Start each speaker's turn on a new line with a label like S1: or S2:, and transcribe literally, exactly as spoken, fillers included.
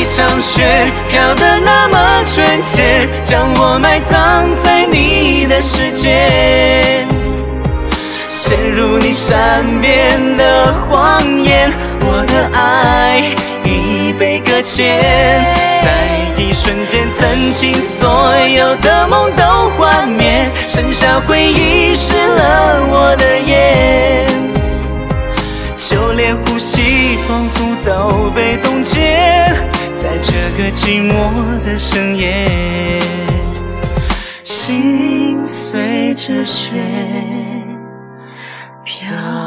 S1: 一场雪，飘得那么纯洁，将我埋葬在你的世界。陷入你善变的谎言，我的爱已被搁浅，在一瞬间，曾经所有的梦都幻灭，剩下回忆湿了我的眼，就连呼吸仿佛都被冻结，在这个寂寞的深夜，心随着雪飘。